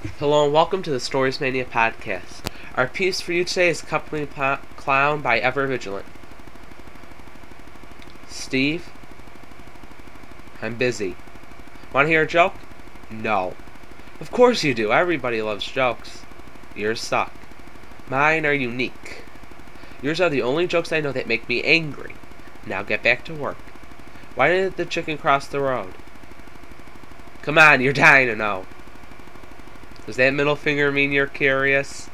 Hello and welcome to the Stories Mania podcast. Our piece for you today is Company Clown by Ever Vigilant. Steve, I'm busy. Want to hear a joke? No. Of course you do. Everybody loves jokes. Yours suck. Mine are unique. Yours are the only jokes I know that make me angry. Now get back to work. Why did the chicken cross the road? Come on, you're dying to know. Does that middle finger mean you're curious?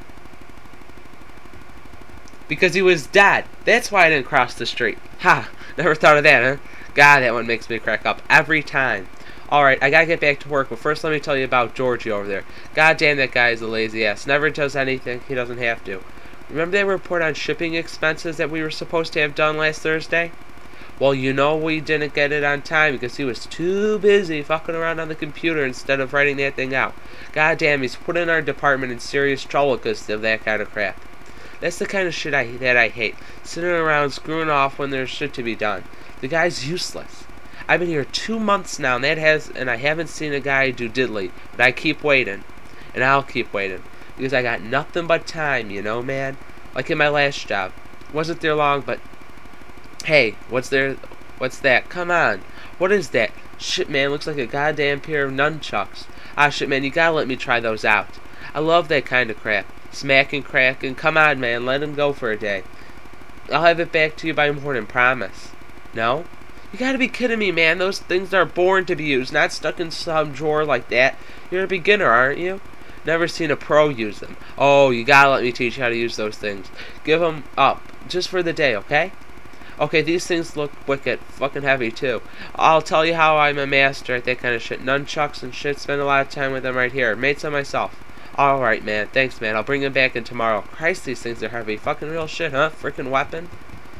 Because he was dead. That's why I didn't cross the street. Ha! Never thought of that, huh? God, that one makes me crack up every time. Alright, I gotta get back to work, but first let me tell you about Georgie over there. God damn, that guy is a lazy ass. Never does anything he doesn't have to. Remember that report on shipping expenses that we were supposed to have done last Thursday? Well, you know we didn't get it on time because he was too busy fucking around on the computer instead of writing that thing out. God damn, he's putting our department in serious trouble because of that kind of crap. That's the kind of shit that I hate. Sitting around screwing off when there's shit to be done. The guy's useless. I've been here 2 months now, and I haven't seen a guy do diddly. But I keep waiting, and I'll keep waiting because I got nothing but time, you know, man. Like in my last job, wasn't there long, but hey, what's that? Come on, what is that? Shit, man, looks like a goddamn pair of nunchucks. Ah, shit, man, you gotta let me try those out. I love that kind of crap. Smack and crack, and come on, man, let him go for a day. I'll have it back to you by morning, promise. No? You gotta be kidding me, man. Those things are born to be used, not stuck in some drawer like that. You're a beginner, aren't you? Never seen a pro use them. Oh, you gotta let me teach you how to use those things. Give them up, just for the day, okay? Okay, these things look wicked, fucking heavy too. I'll tell you how I'm a master at that kind of shit. Nunchucks and shit, spend a lot of time with them right here. Made some myself. Alright, man, thanks, man. I'll bring them back in tomorrow. Christ, these things are heavy. Fucking real shit, huh? Freaking weapon.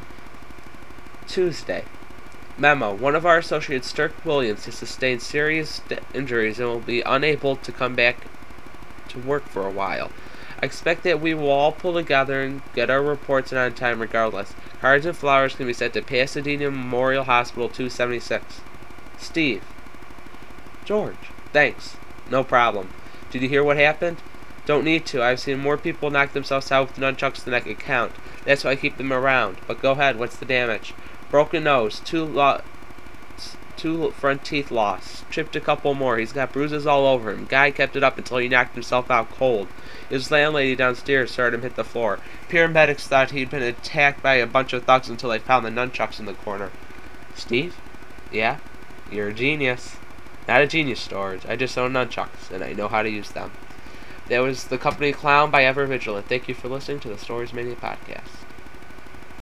Tuesday. Memo. One of our associates, Dirk Williams, has sustained serious injuries and will be unable to come back to work for a while. I expect that we will all pull together and get our reports in on time regardless. Cards and flowers can be sent to Pasadena Memorial Hospital 276. Steve. George. Thanks. No problem. Did you hear what happened? Don't need to. I've seen more people knock themselves out with nunchucks than I can count. That's why I keep them around. But go ahead. What's the damage? Broken nose. Two front teeth lost. Chipped a couple more. He's got bruises all over him. Guy kept it up until he knocked himself out cold. His landlady downstairs heard him hit the floor. Paramedics thought he'd been attacked by a bunch of thugs until they found the nunchucks in the corner. Steve? Yeah? You're a genius. Not a genius, George. I just own nunchucks, and I know how to use them. That was The Company Clown by Ever Vigilant. Thank you for listening to the Stories Mania podcast.